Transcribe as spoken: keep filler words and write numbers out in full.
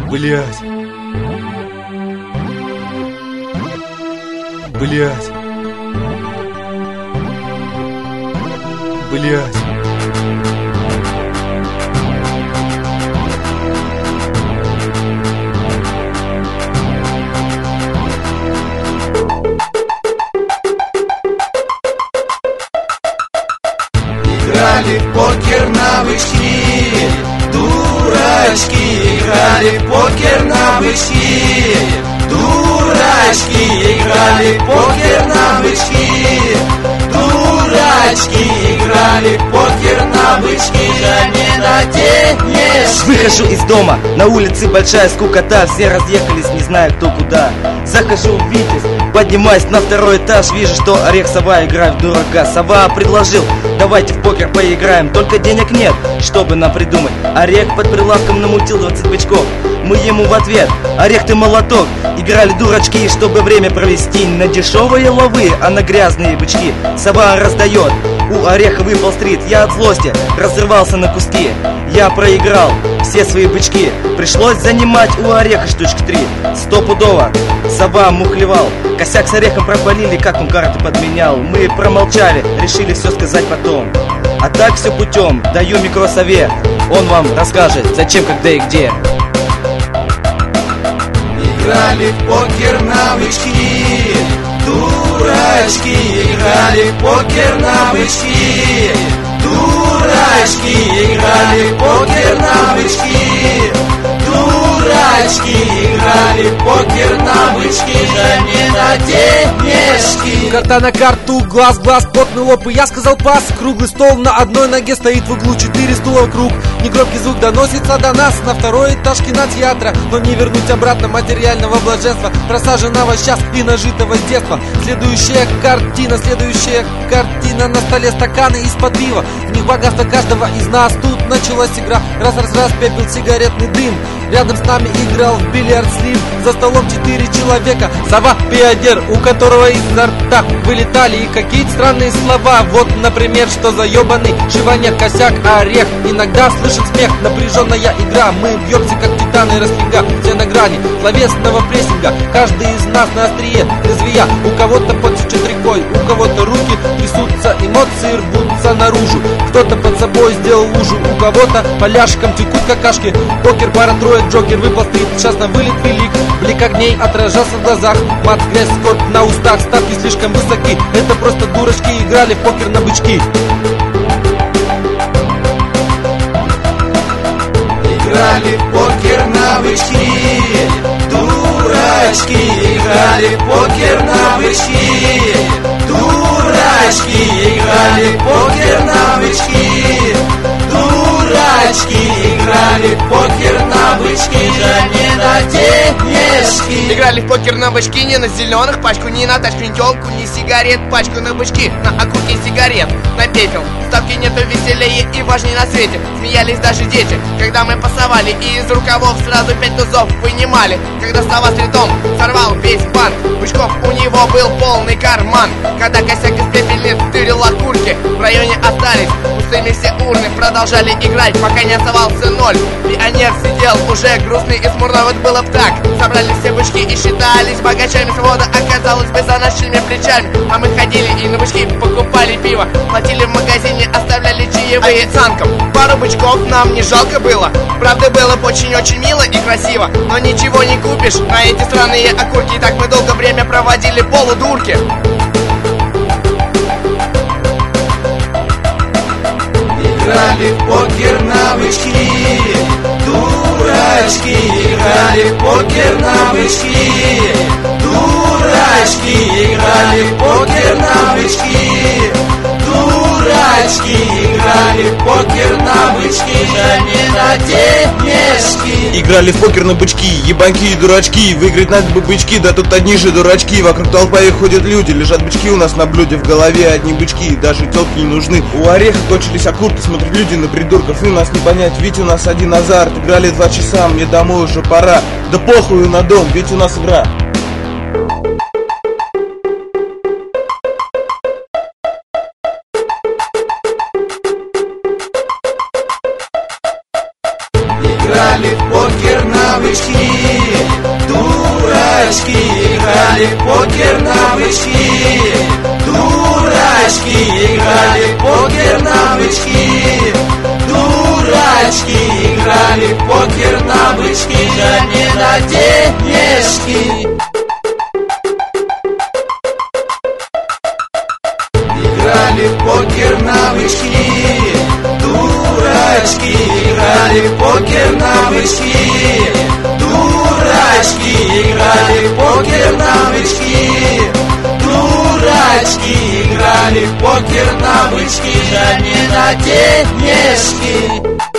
Блять. Блять. Блять. Играли в покер на бычки, дурачки. Играли в покер на бычки, дурачки. Играли в покер на бычки, дурачки. Играли в покер на бычки, да не на денежки. Выхожу из дома, на улице большая скукота. Все разъехались, не знаю кто куда. Захожу в Витязь, поднимаюсь на второй этаж. Вижу, что Орех Сова играет в дурака. Сова предложил: давайте в покер поиграем. Только денег нет, чтобы нам придумать. Орех под прилавком намутил двадцать бычков. Мы ему в ответ: Орех, ты молоток. Играли дурачки, чтобы время провести. На дешевые ловы, а на грязные бычки. Сова раздает, у Ореха выпал стрит. Я от злости разрывался на куски. Я проиграл все свои бычки. Пришлось занимать у Ореха штучек три. Стопудово Сова мухлевал. Косяк с Орехом пропалили, как он карты подменял. Мы промолчали, решили все сказать потом. А так все путем, даю микро Сове. Он вам расскажет, зачем, когда и где. Играли в покер на бычки, дурачки. Играли в покер на бычки, дурачки. Играли в покер на бычки, дурачки. Играли в покер на бычки, да не на денежки. Карта на карту, глаз в глаз, потный лоб, и я сказал пас. Круглый стол на одной ноге стоит в углу, четыре стула вокруг. Негромкий звук доносится до нас на второй этаж кинотеатра. Но не вернуть обратно материального блаженства, просаженного сейчас и нажитого с детства. Следующая картина, следующая картина. На столе стаканы из-под пива, в них богатство каждого из нас. Тут началась игра, раз-раз-раз пепел, сигаретный дым. Рядом с нами играл в бильярд Слим. За столом четыре человека. Сова пионер, у которого изо рта вылетали и какие-то странные слова. Вот, например, что за ебаный шиванер, косяк, Орех. Иногда слышен смех, напряженная игра. Мы бьемся как титаны рестлинга, все на грани словесного прессинга. Каждый из нас на острие лезвия. У кого-то подсечет рекой, у кого-то руки трясутся, эмоции рвутся наружу. Кто-то под собой сделал лужу, у кого-то поляшком текут какашки. Покер, пара, трое, Джокер выпал стрит, сейчас на вылет велик. Блик огней отражался в глазах, мат, грязь, скорбь на устах. Ставки слишком высоки, это просто дурачки играли в покер на бычки. Играли в покер на бычки, дурачки. Играли в покер на бычки, дурачки. Играли в покер на бычки, дурачки. Играли в покер на бычки, да не на денежки. Играли в покер на бычки, не на зеленых пачку, не на тачку, не телку, не сигарет. Пачку на бычки, на окурки сигарет, на пепел. Ставки нету веселее и важнее на свете. Смеялись даже дети, когда мы пасовали, и из рукавов сразу пять тузов вынимали. Когда Сова с рядом сорвал весь банк, бычков у него был полный карман. Когда косяк из пепельниц тырил окурки, в районе остались пустыми все урны. Продолжали играть, пока не оставался ноль. Пионер сидел уже грустный и смурно, вот было б так. Собрали все бычки и считались богачами. Свобода оказалась бы за нашими плечами. А мы ходили и на бычки покупали пиво, платили в магазине, оставляли чаевые официанткам. Пару бычков нам не жалко было. Правда, было бы очень-очень мило и красиво, но ничего не купишь на эти странные окурки. И так мы долго время проводили полудурки. Играли в покер на бычки, дурачки. Играли в покер на бычки, дурачки. Играли в покер на бычки, дурачки. Играли в покер на бычки, да не на денежки. Играли в покер на бычки, ебаньки и дурачки. Выиграть надо бы бычки, да тут одни же дурачки. Вокруг толпа их ходят люди, лежат бычки у нас на блюде. В голове одни бычки, даже телки не нужны. У Ореха кончились окурки, смотрят люди на придурков. И нас не понять, ведь у нас один азарт. Играли два часа, мне домой уже пора. Да похуй на дом, ведь у нас игра. Играли в покер на бычки, бычки. Дурачки играли в покер на бычки. Дурачки играли в покер на бычки. Дурачки играли в покер на бычки, а не на денежки. Играли в покер на бычки. Дурачки играли в покер на бычки. Дурачки играли в покер на бычки. Дурачки играли в покер на бычки, а не на денежки.